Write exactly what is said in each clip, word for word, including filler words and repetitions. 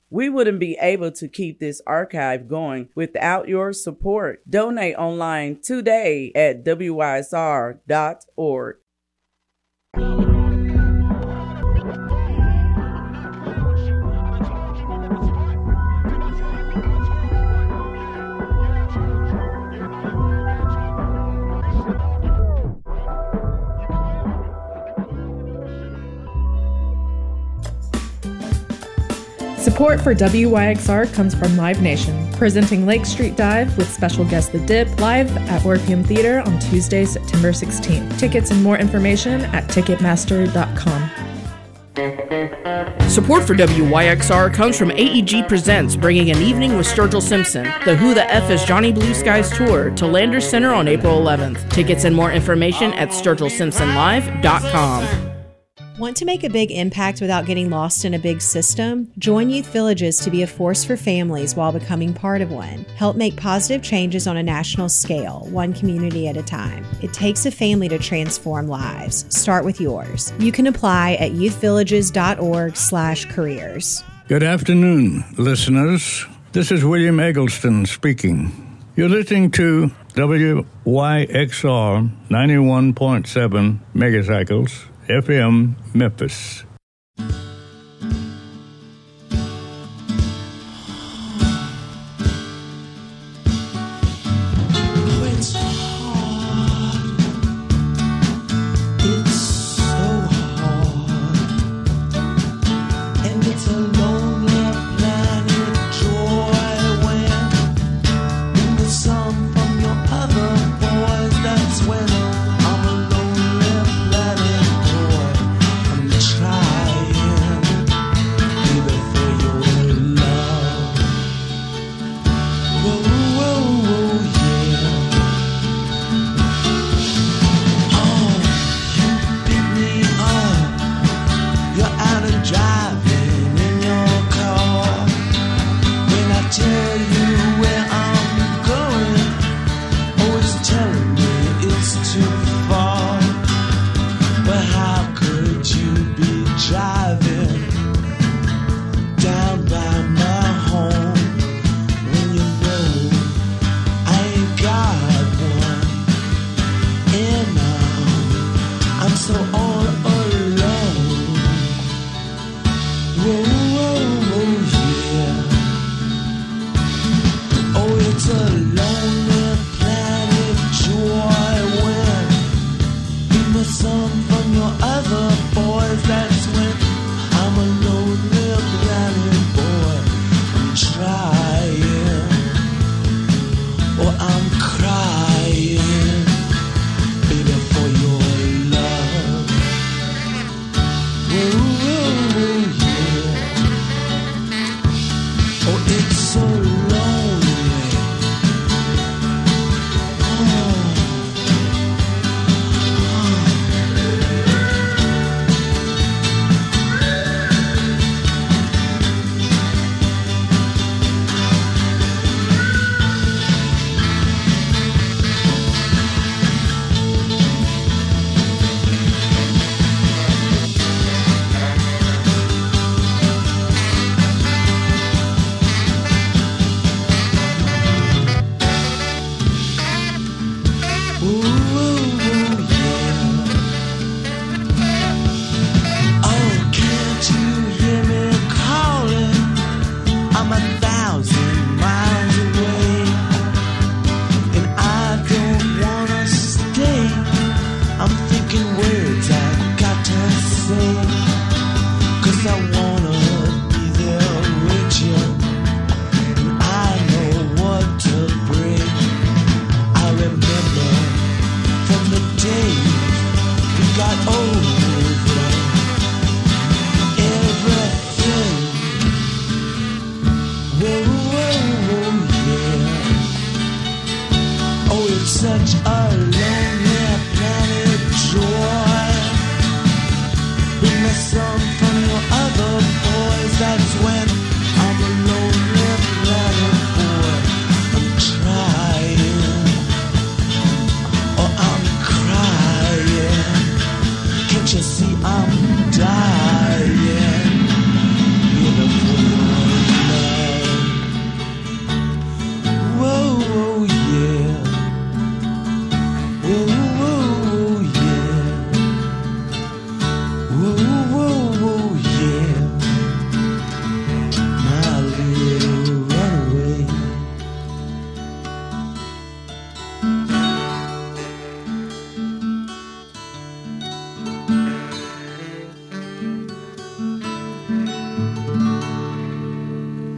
We wouldn't be able to keep this archive going without your support. Donate online today at W Y S R dot org. Support for W Y X R comes from Live Nation, presenting Lake Street Dive with special guest The Dip live at Orpheum Theater on Tuesday, September sixteenth. Tickets and more information at ticketmaster dot com. Support for W Y X R comes from A E G Presents, bringing an evening with Sturgill Simpson, the Who the F is Johnny Blue Skies tour to Landers Center on April eleventh. Tickets and more information at sturgill simpson live dot com. Want to make a big impact without getting lost in a big system? Join Youth Villages to be a force for families while becoming part of one. Help make positive changes on a national scale, one community at a time. It takes a family to transform lives. Start with yours. You can apply at youth villages dot org slash careers. Good afternoon, listeners. This is William Eggleston speaking. You're listening to W Y X R ninety-one point seven megacycles F M Memphis.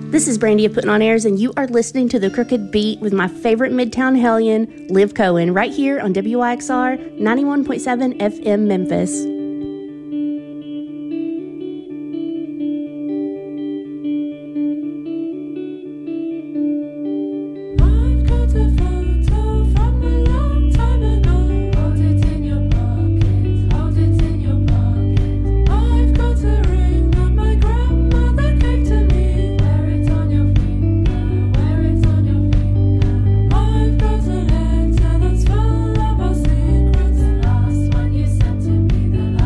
This is Brandy of Putting On Airs, and you are listening to The Crooked Beat with my favorite Midtown hellion, Liv Cohen, right here on W Y X R ninety-one point seven F M Memphis. That's full of our secrets. The last one you sent to me, the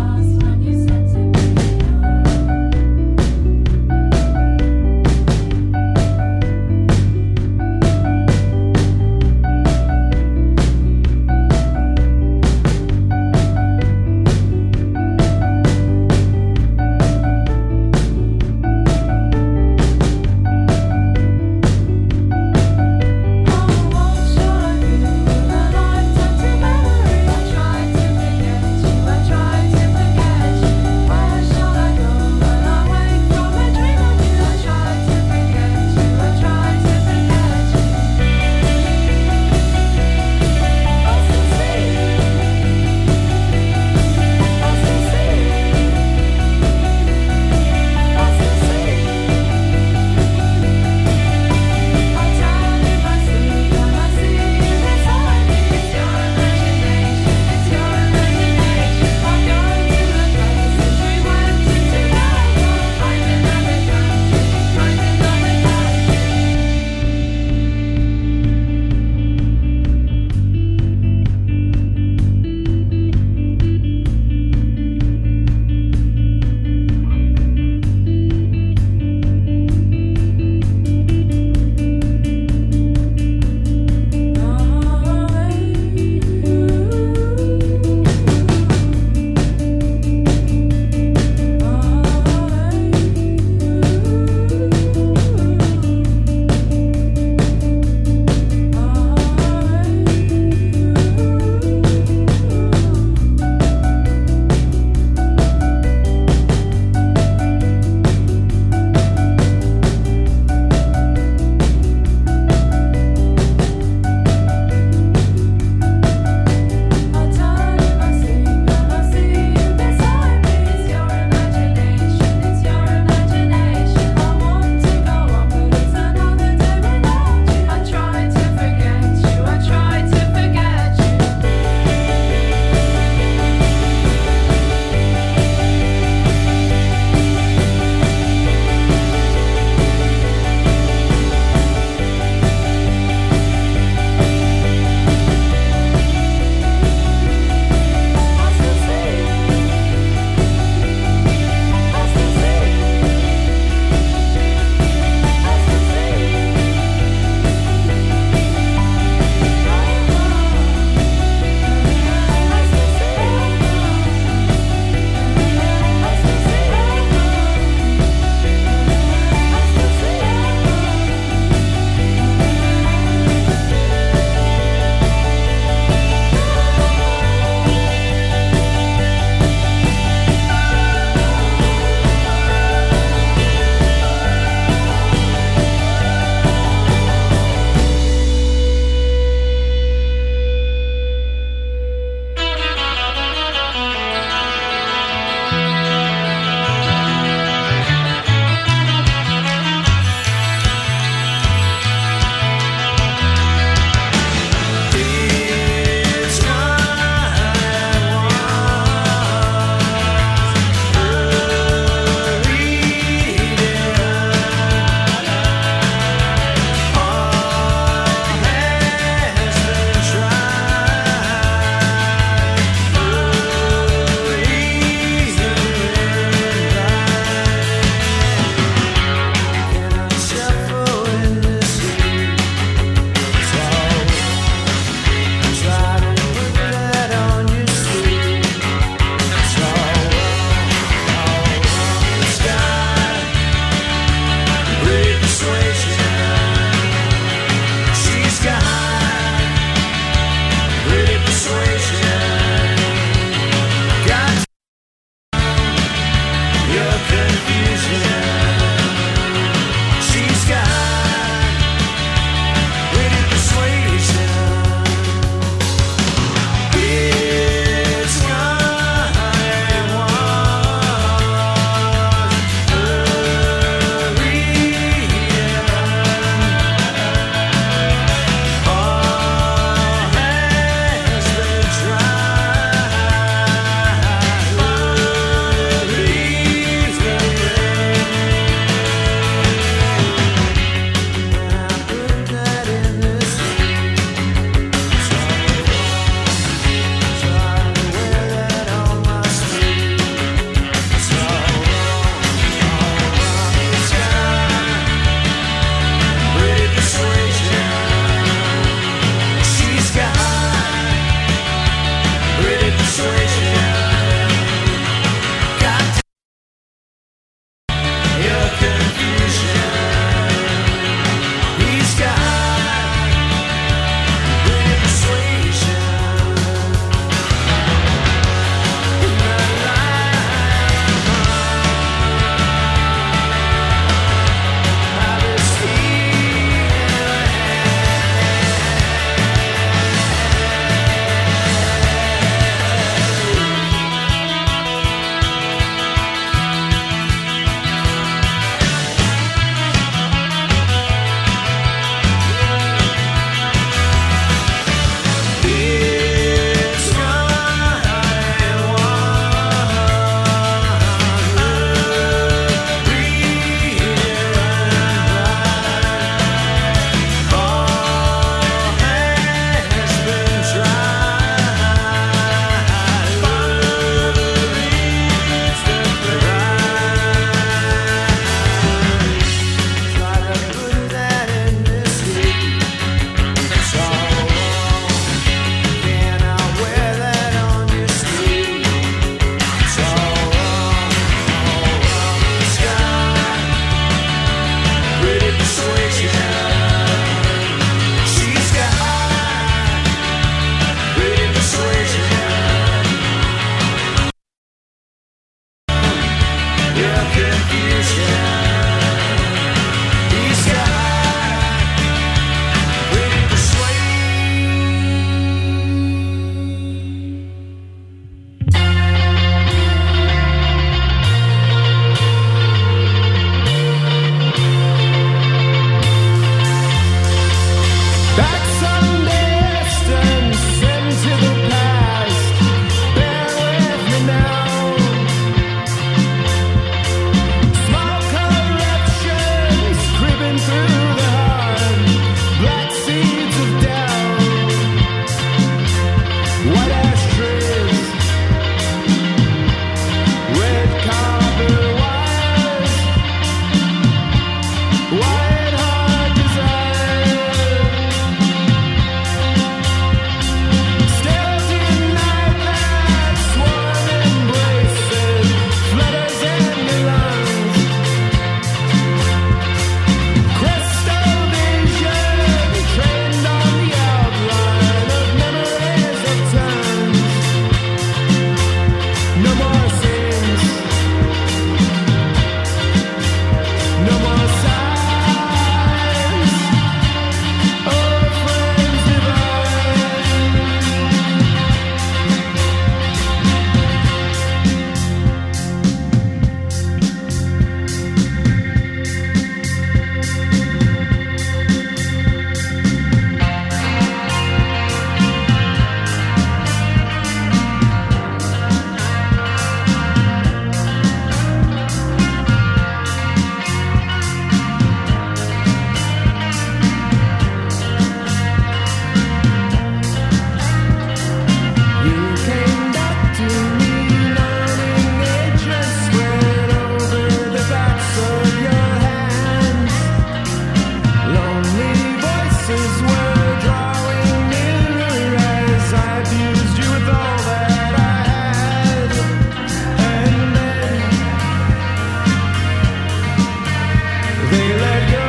say let go.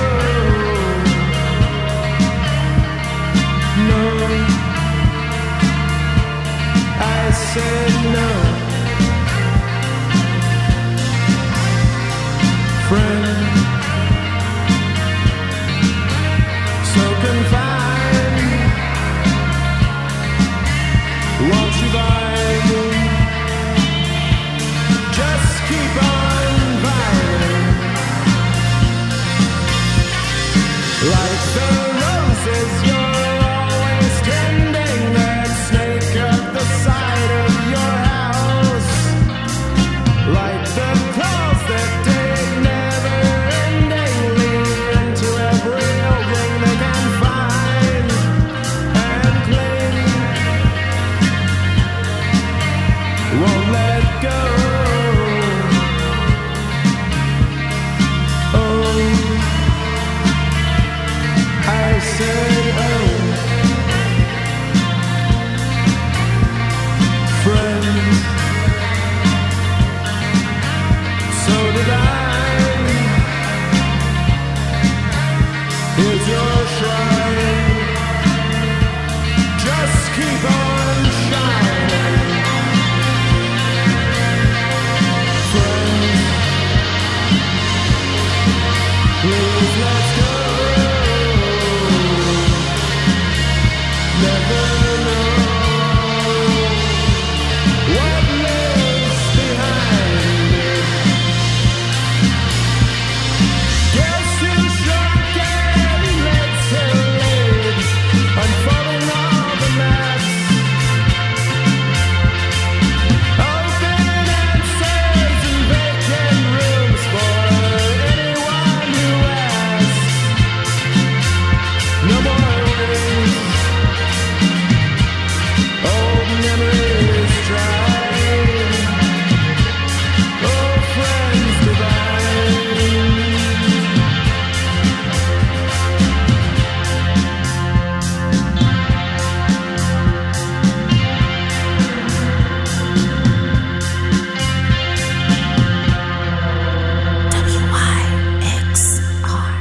No, I said no. Friend, so confined, won't you buy me? Just keep on buying, like the roses you're always tending that snake at the side of your house, like the claws that dig never endingly into every opening they can find and cling, won't let go. Oh, I said oh, friends, so did I. Here's your shrine, just keep on shining. Friends, please let's go. Never know what lives behind it. Guess who shrunk and let's her live, unfolding all the maps. Open answers and vacant rooms for anyone who asks. No more wings, old memories dry. Oh, friends divine. W Y X R.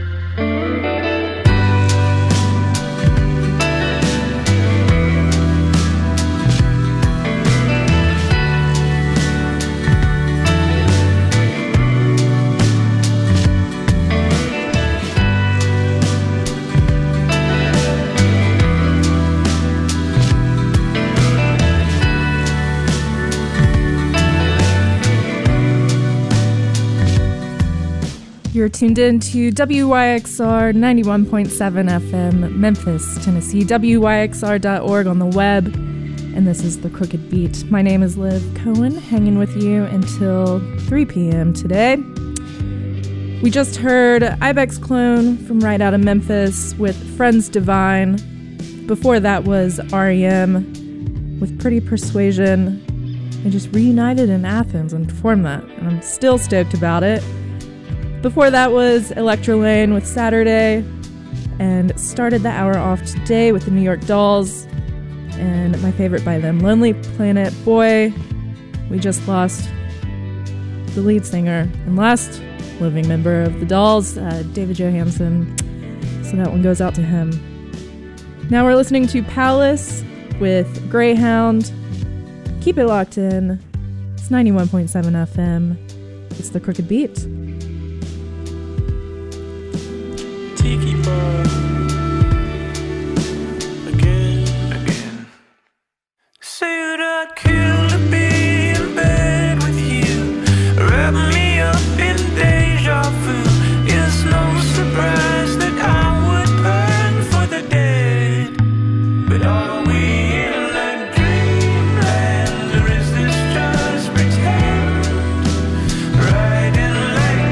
You're tuned in to W Y X R ninety-one point seven F M, Memphis, Tennessee, W Y X R dot org on the web, and this is The Crooked Beat. My name is Liv Cohen, hanging with you until three p.m. today. We just heard Ibex Clone from right out of Memphis with Friends Divine. Before that was R E M with Pretty Persuasion. They just reunited in Athens and performed that, and I'm still stoked about it. Before that was Electra Lane with Saturday, and started the hour off today with the New York Dolls, and my favorite by them, Lonely Planet. Boy, we just lost the lead singer and last living member of the Dolls, uh, David Johansen, so that one goes out to him. Now we're listening to Palace with Greyhound. Keep it locked in. It's ninety-one point seven F M. It's The Crooked Beat. Tiki bar again, again. Say that I'd kill to be in bed with you, wrap me up in deja vu. It's no surprise that I would burn for the dead. But are we in that dreamland, or is this just pretend? Riding like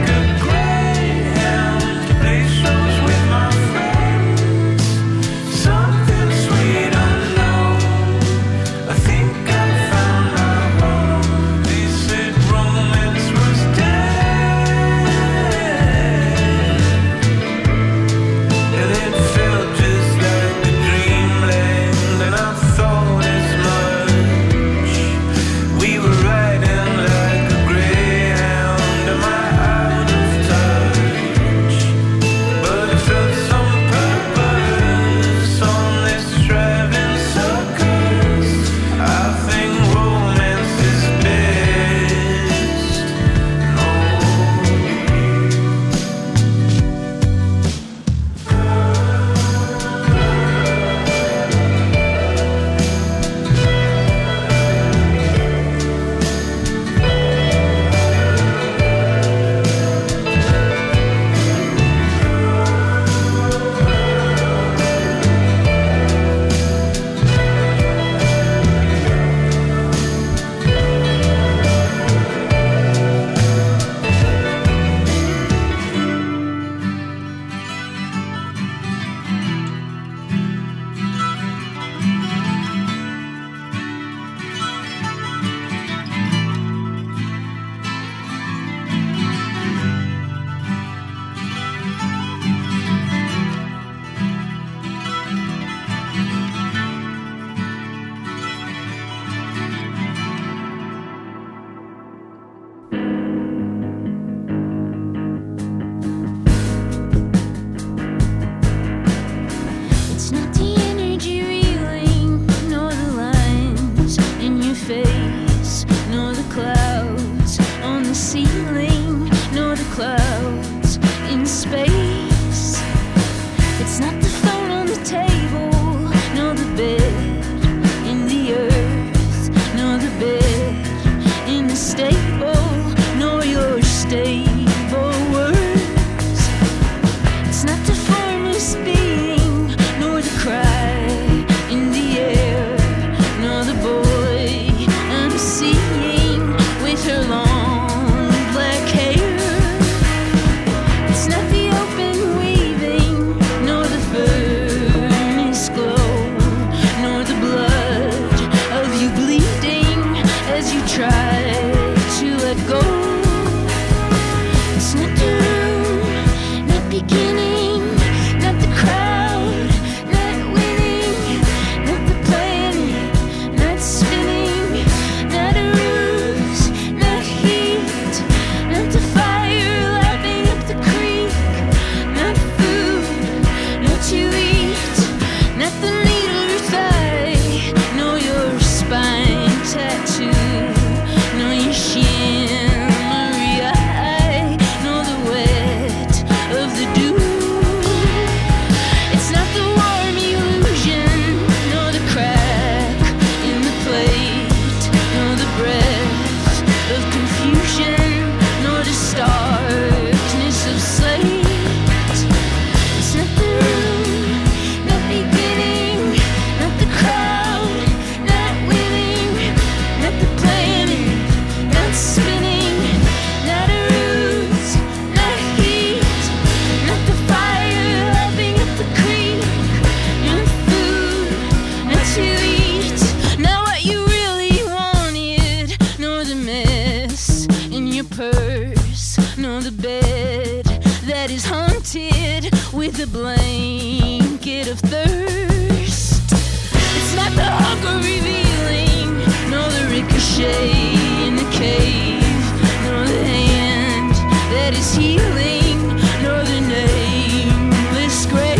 blanketed with a blanket of thirst. It's not the hunger revealing, nor the ricochet in the cave, nor the hand that is healing, nor the nameless grave.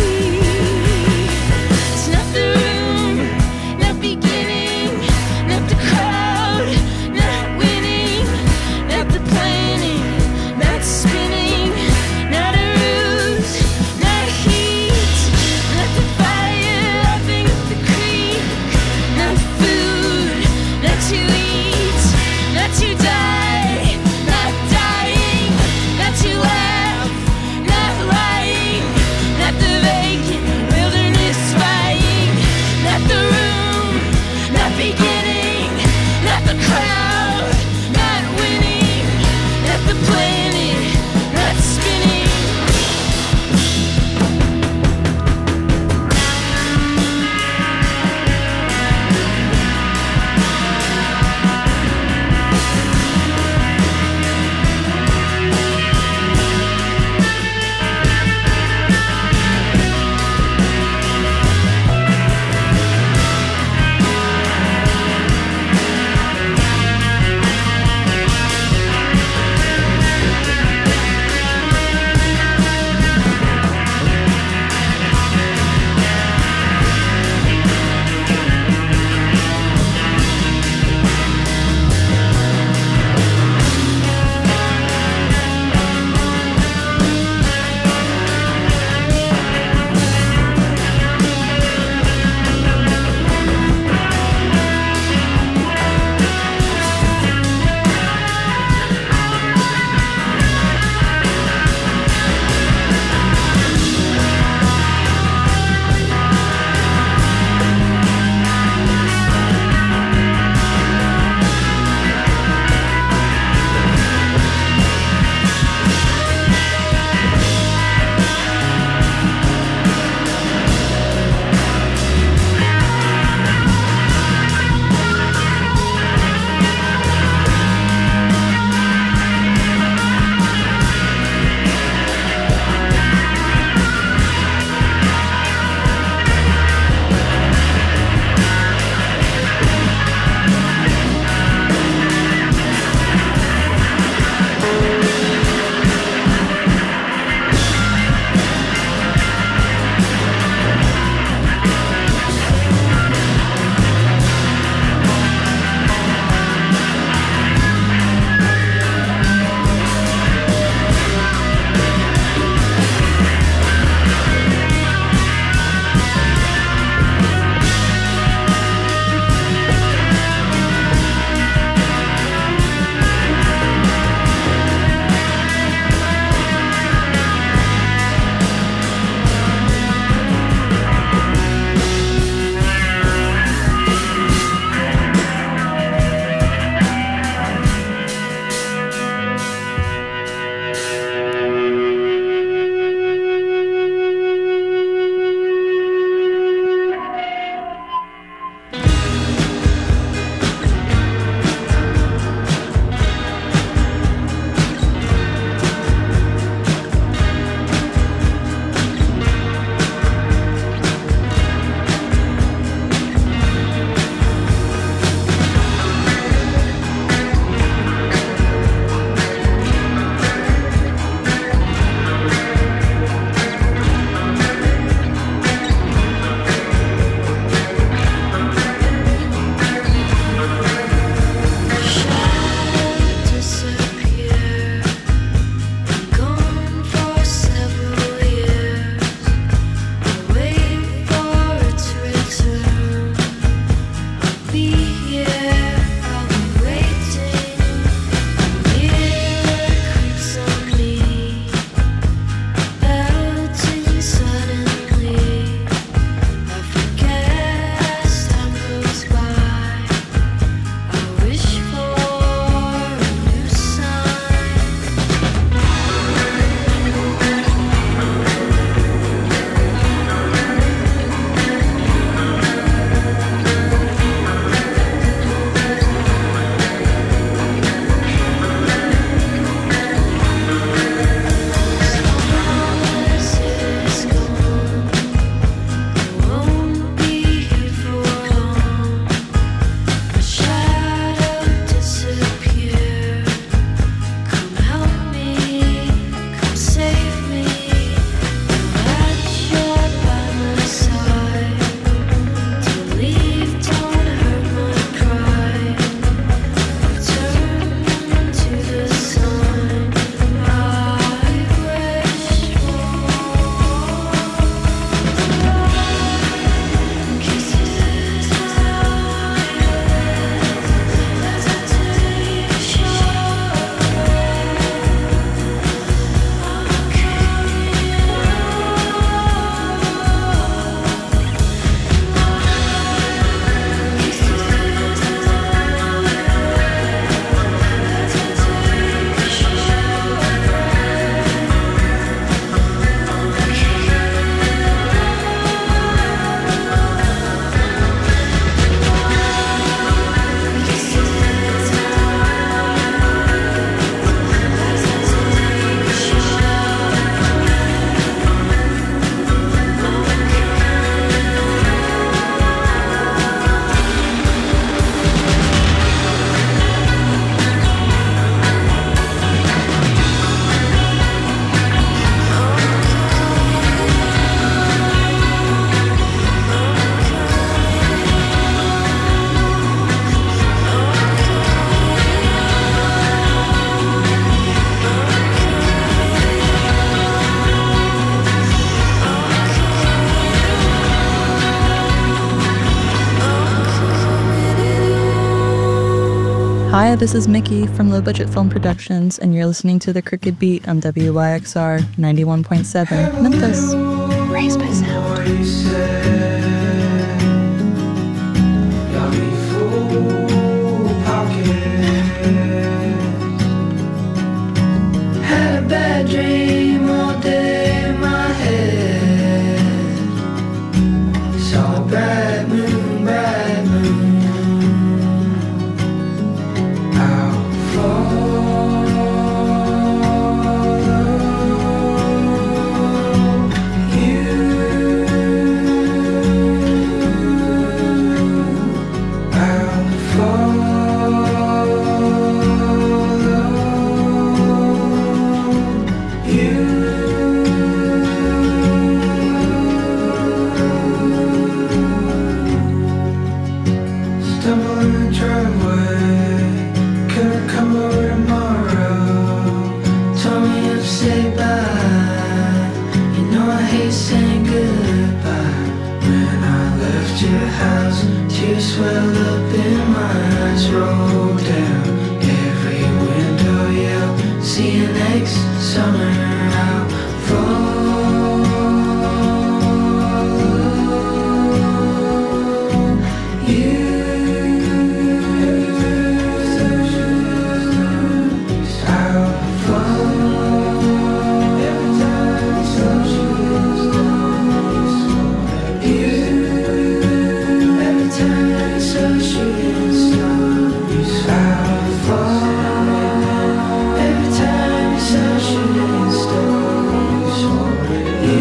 It's not the room, not beginning, not the crowd, not winning, not the planning, not spinning, not a ruse, not heat, not the fire laughing at the creek, not food, not to eat, not to die, not dying, not to laugh, Hi, this is Mickey from Low Budget Film Productions, and you're listening to The Crooked Beat on W Y X R ninety-one point seven Memphis. Raised by Sound. Had a bad dream all day in my head. Saw a bright moon, bright moon. I'll follow you. I'll follow you. Stumble in the driveway, couldn't come over tomorrow. Told me to say bye. You know I hate saying goodbye. When I left your house, tears swelled up in my eyes, rolled down every window. Yeah, see you next summer. I'll follow you. I'll follow every time some shooting stars. You, every time some shooting stars. I'll follow every time some shooting stars. You,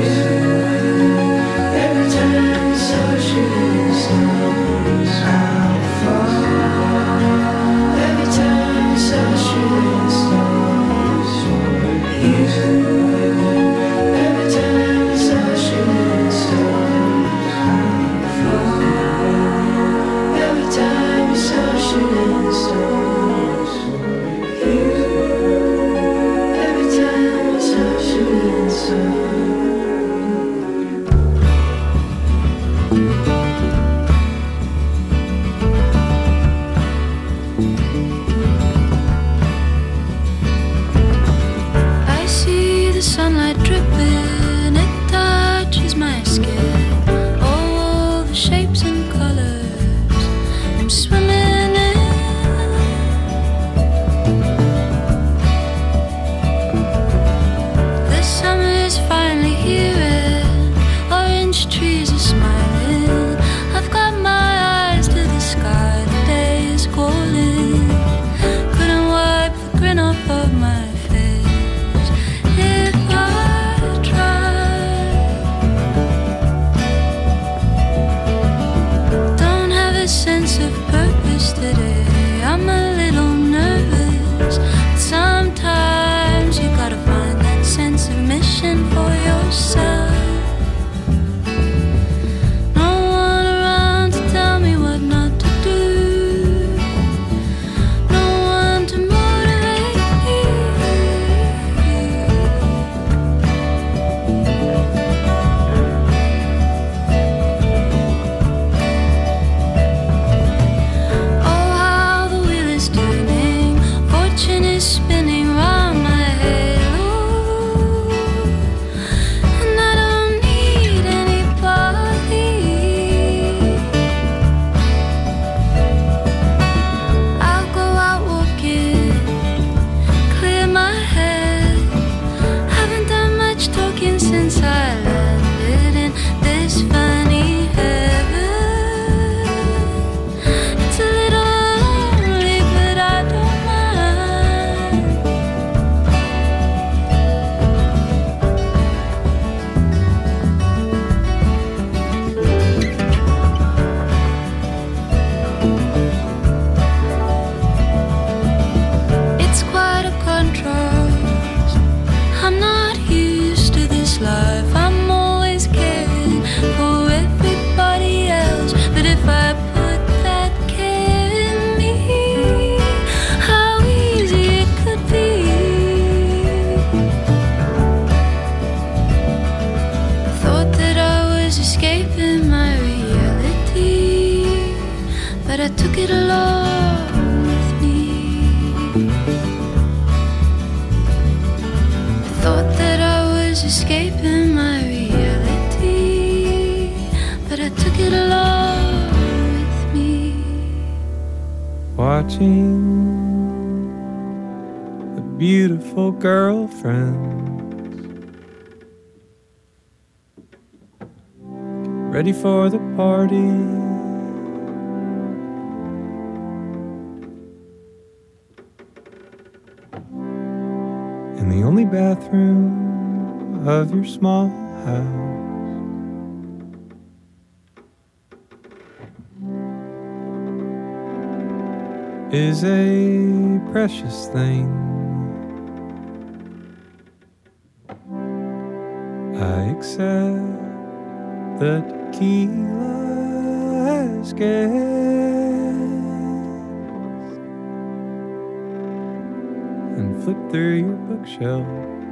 every time some shooting stars. I'll follow every time some shooting stars. You, every time some shooting stars. I'll follow every time some shooting stars. You, every time some shooting stars. I see the sunlight dripping, it touches my skin. All the shapes and colors I'm swimming in. The summer's finally here and orange trees are smiling. I've got my eyes to the sky, the day is golden. Couldn't wipe the grin off of my face if I tried. Don't have a sense of purpose today. I'm a little nervous, but sometimes you gotta find that sense of mission for yourself. No one around to tell me what not to do. No one to motivate me. Oh, how the wheel is turning, fortune is spinning round my head. Ooh, and I don't need anybody. I'll go out walking, clear my head. Haven't done much talking since I landed in this funny heaven. It's a little lonely, but I don't mind. It's quite a contrast. I'm not used to this life. I'm always caring for everybody else. But if I put that care in me, how easy it could be. Thought that I was escaping my reality, but I took it along with me. watching the beautiful girlfriends ready for the party. In the only bathroom of your small house. Is a precious thing. I accept the tequila as guests and flip through your bookshelf.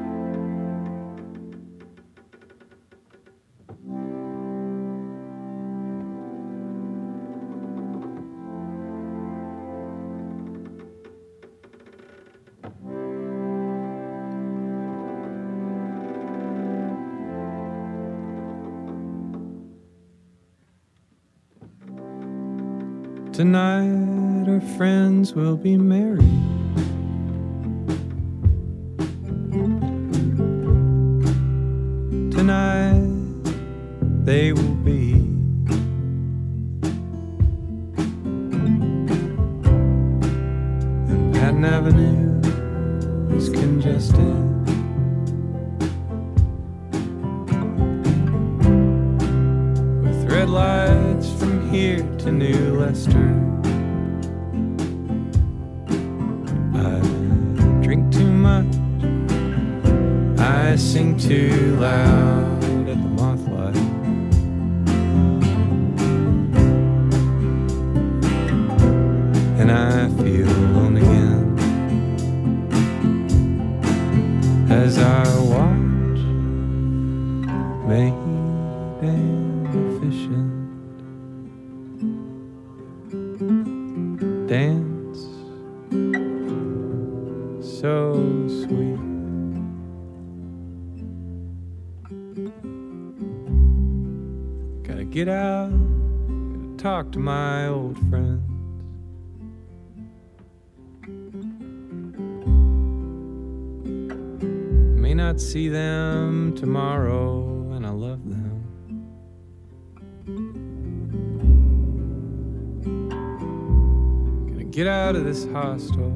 Tonight our friends will be married. Tonight they will be. And Patton Avenue is congested. With red lights from here to New Leicester. I drink too much, I sing too loud at the moth light. And I feel alone again as I watch Maid and Efficient dance so sweet. Gotta get out, gotta talk to my old friends. May not see them tomorrow, and I love them. Get out of this hostel.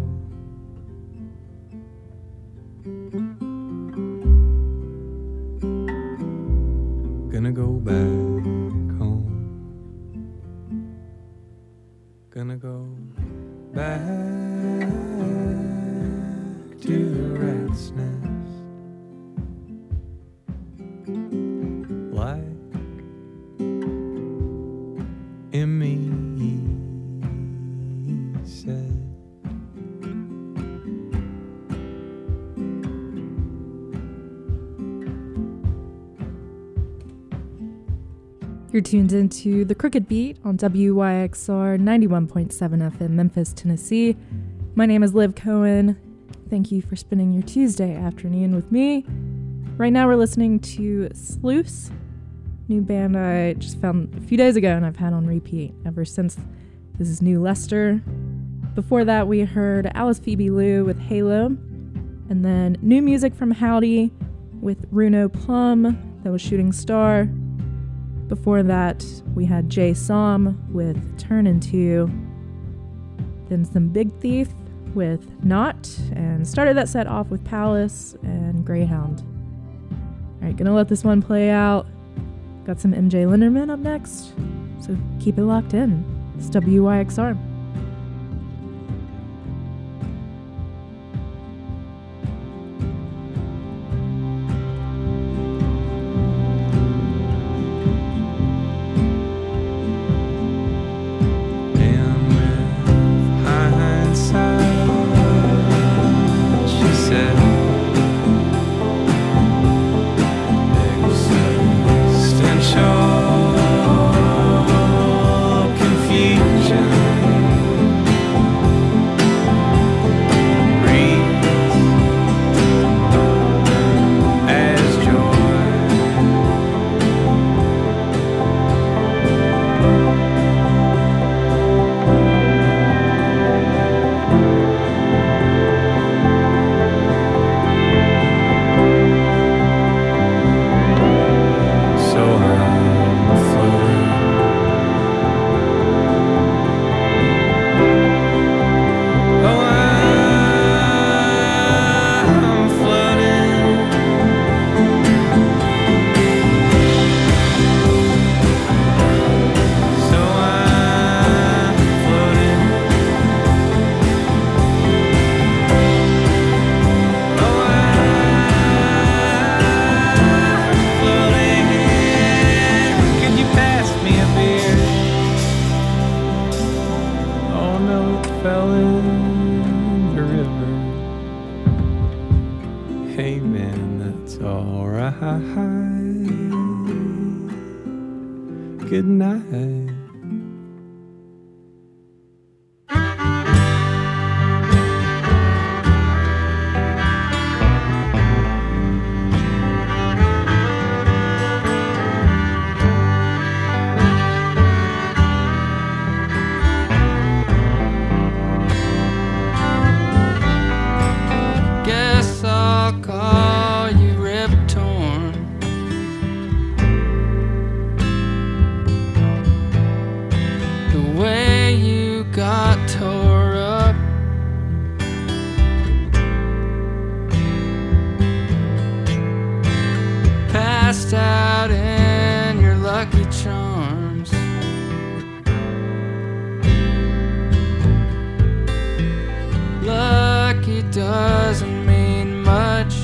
Gonna go back home. Gonna go back to the rat's nest. Like Emmy said. You're tuned into The Crooked Beat on W Y X R ninety-one point seven F M Memphis, Tennessee. My name is Liv Cohen. Thank you for spending your Tuesday afternoon with me. Right now we're listening to Sluice, new band I just found a few days ago and I've had on repeat ever since. This is New Leicester. Before that we heard Alice Phoebe Lou with Halo, and then new music from Howdy with Runo Plum, that was Shooting Star. Before that, we had Jay Som with Turn Into, then some Big Thief with Not, and started that set off with Palace and Greyhound. Alright, gonna let this one play out. Got some M J Linderman up next, so keep it locked in. It's W Y X R. Confusion good night. Guess I'll call you Rip Torn. The way you got tore up, passed out in your Lucky Charms. Lucky doesn't mean much.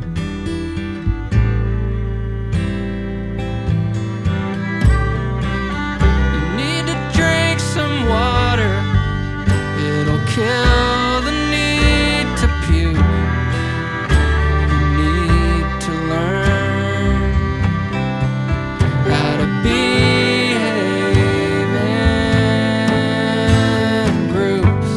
You need to drink some water, it'll kill the need to puke. You need to learn how to behave in groups.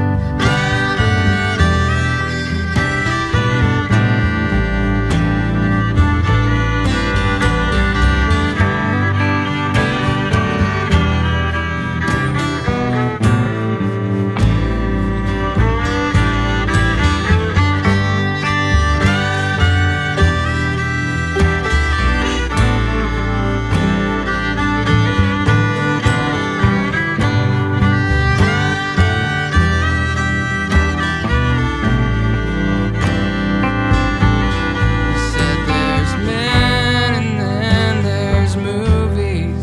You said there's men and then there's movies.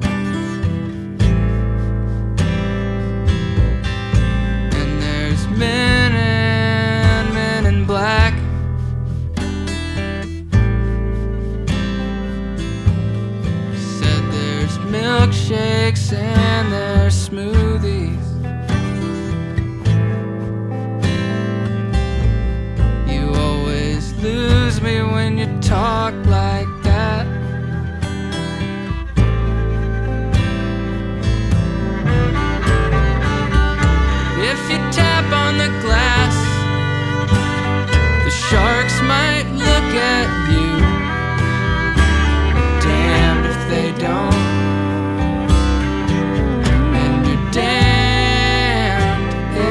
And there's men and men in black. You said there's milkshakes and there's smoothies. You always lose me when you talk like that. If you tap on the glass, the sharks might look at you. Damned if they don't. And you're damned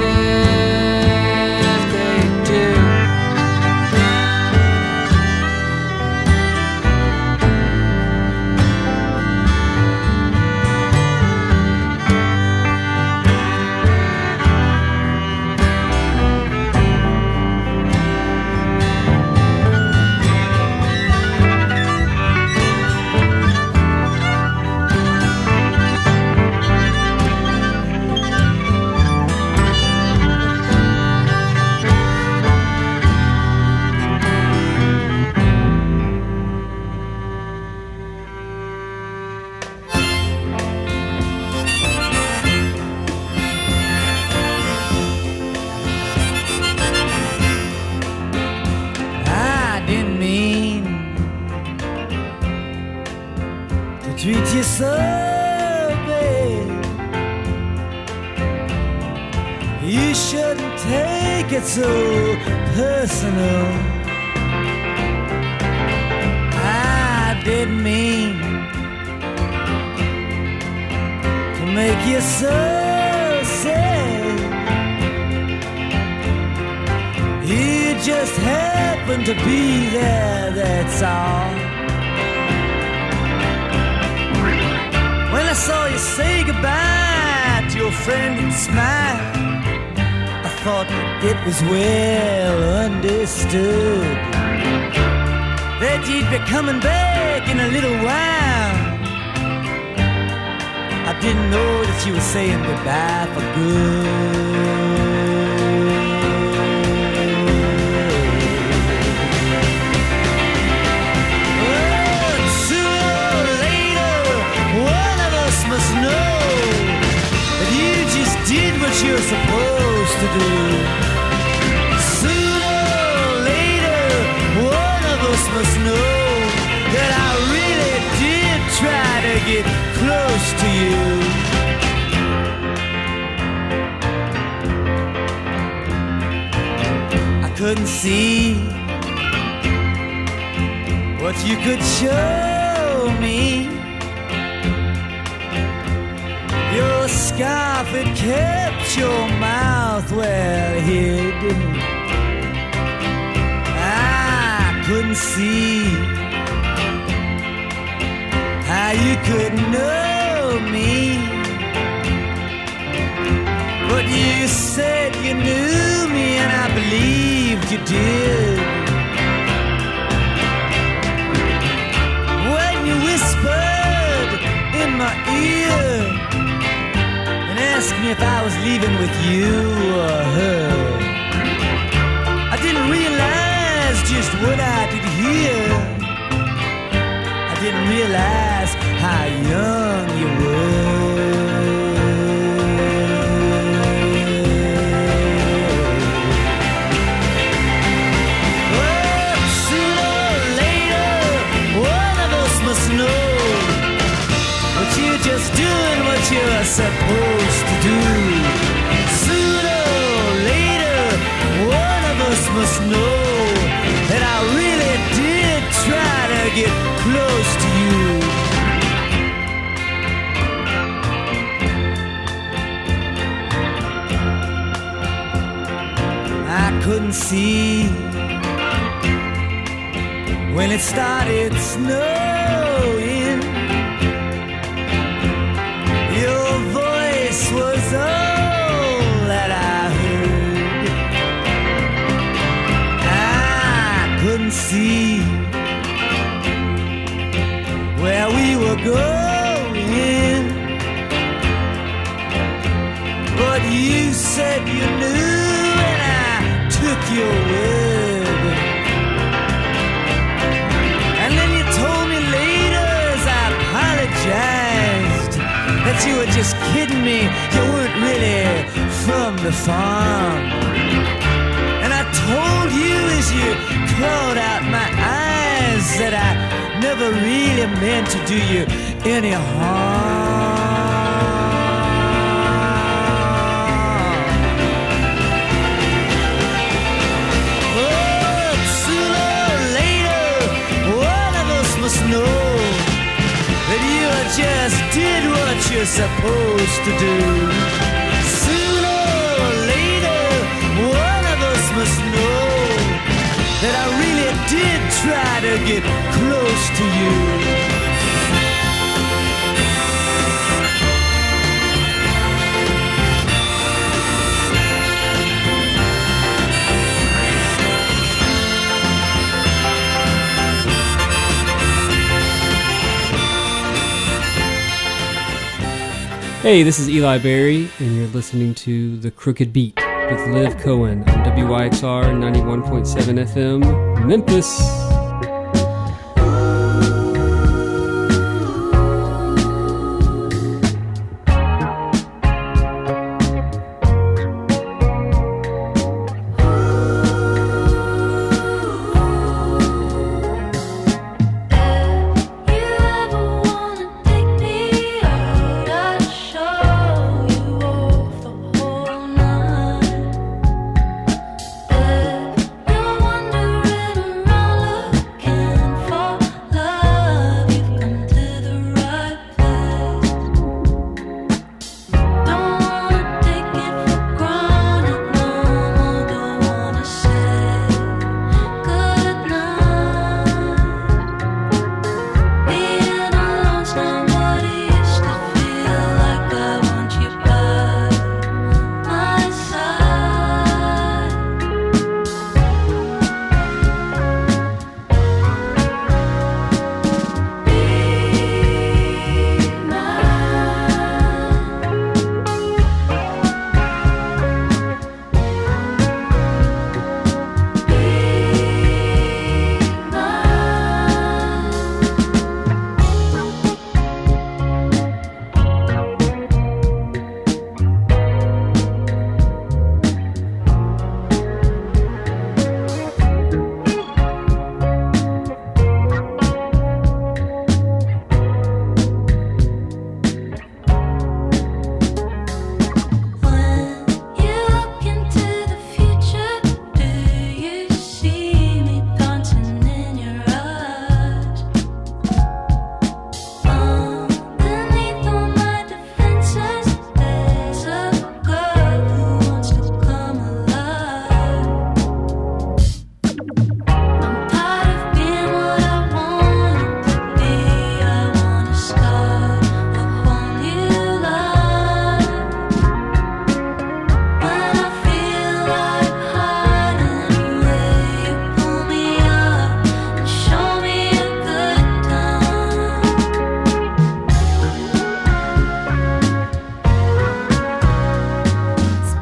if they do. I didn't mean to treat you so bad. You shouldn't take it so personal. I didn't mean to make you so sad. You just happened to be there, that's all. When I saw you say goodbye to your friend and smile, I thought it was well understood that you'd be coming back in a little while. I didn't know that you were saying goodbye for good. Must know that you just did what you're supposed to do. Sooner or later, one of us must know that I really did try to get close. couldn't see what you could show me. Your scarf, it kept your mouth well hid. I couldn't see how you could know me, but you said you knew me, and I believed you did. When you whispered in my ear and asked me if I was leaving with you or her, I didn't realize just what I did hear. I didn't realize how young you were. Well, sooner or later, one of us must know that you're just doing what you're supposed to do. Sooner or later, one of us must know that I really did try to get close to you. I couldn't see when it started snowing. Your voice was all that I heard. I couldn't see where we were going, but you said you knew, and I took your word. And then you told me later, as I apologized, that you were just kidding me, you weren't really from the farm. And I told you as you clawed out my eyes that I never really meant to do you any harm. Oh, sooner or later, one of us must know that you just did what you're supposed to do. Sooner or later, one of us must know that I really did try to get close to you. Hey, this is Eli Berry, and you're listening to The Crooked Beat with Liv Cohen on W Y X R ninety-one point seven F M, Memphis. You're wondering around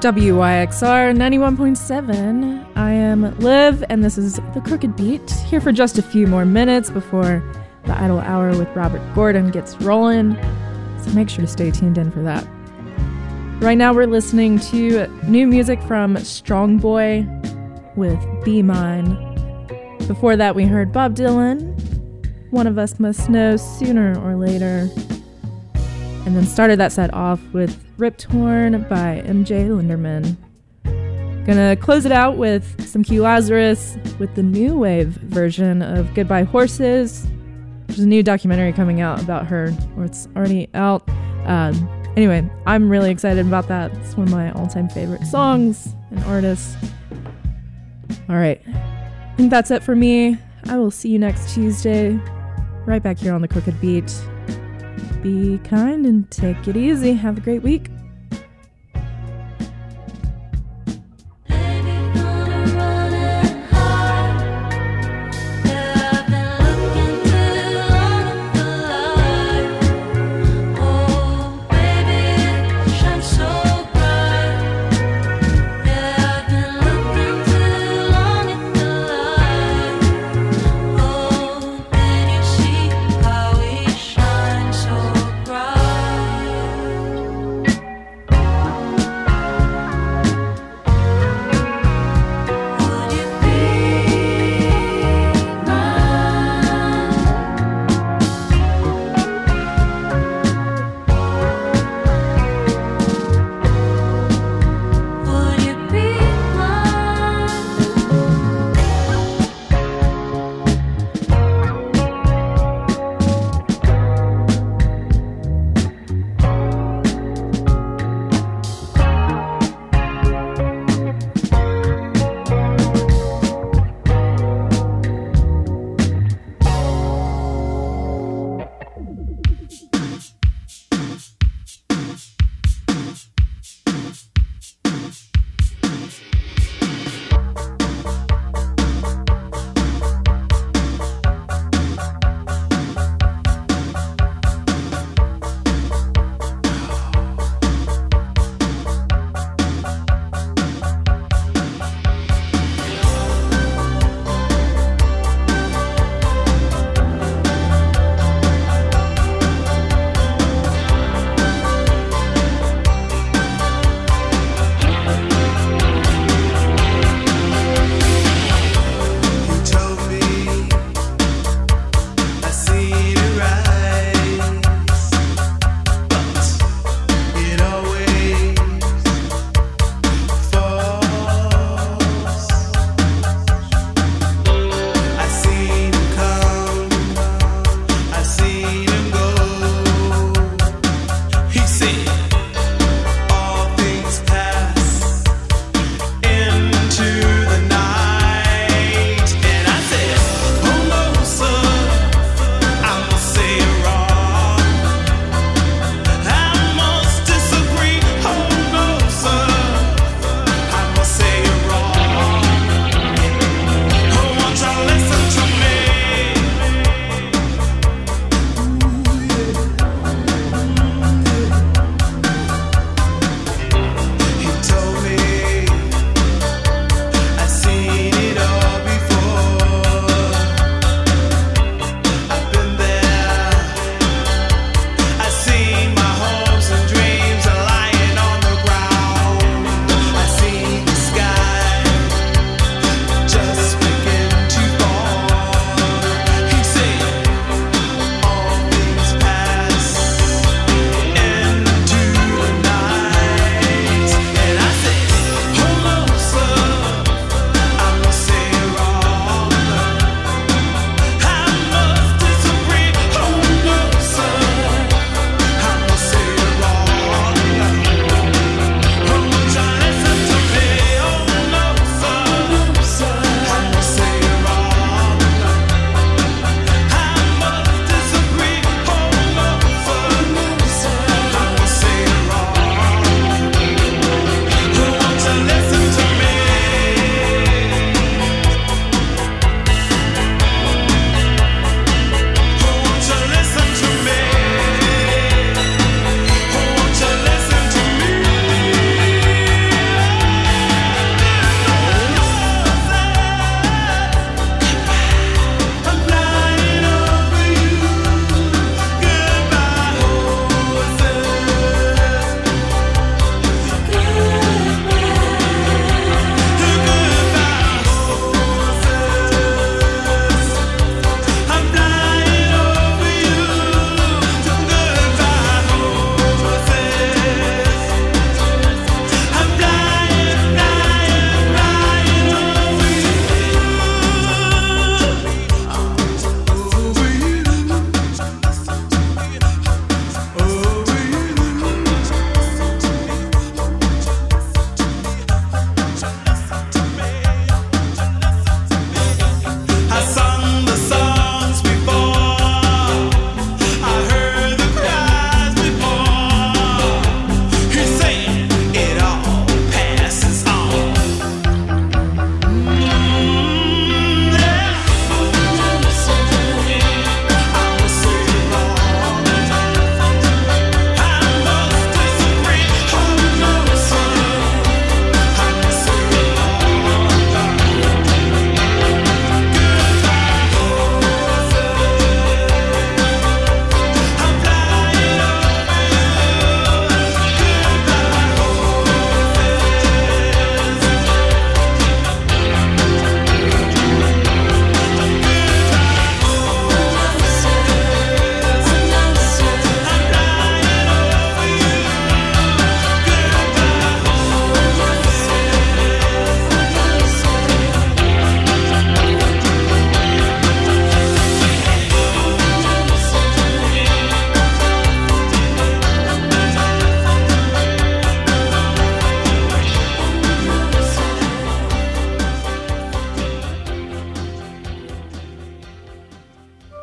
W Y X R ninety-one point seven. I am Liv, and this is The Crooked Beat, here for just a few more minutes before the Idle Hour with Robert Gordon gets rolling, so make sure to stay tuned in for that. Right now we're listening to new music from Strong Boy with Be Mine. Before that we heard Bob Dylan, One of Us Must Know Sooner or Later, and then started that set off with Rip Torn by M J Linderman. Gonna close it out with some Q Lazarus with the new wave version of Goodbye Horses. There's a new documentary coming out about her, or it's already out. Um, anyway, I'm really excited about that. It's one of my all-time favorite songs and artists. Alright, I think that's it for me. I will see you next Tuesday, right back here on The Crooked Beat. Be kind and take it easy. Have a great week.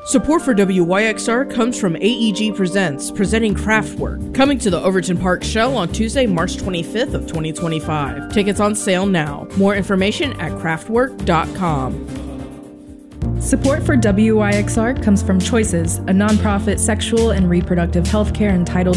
Support for W Y X R comes from A E G Presents, presenting Kraftwerk, coming to the Overton Park Show on Tuesday, March twenty-fifth of twenty twenty-five. Tickets on sale now. More information at kraftwerk dot com. Support for W Y X R comes from Choices, a nonprofit sexual and reproductive health care and Title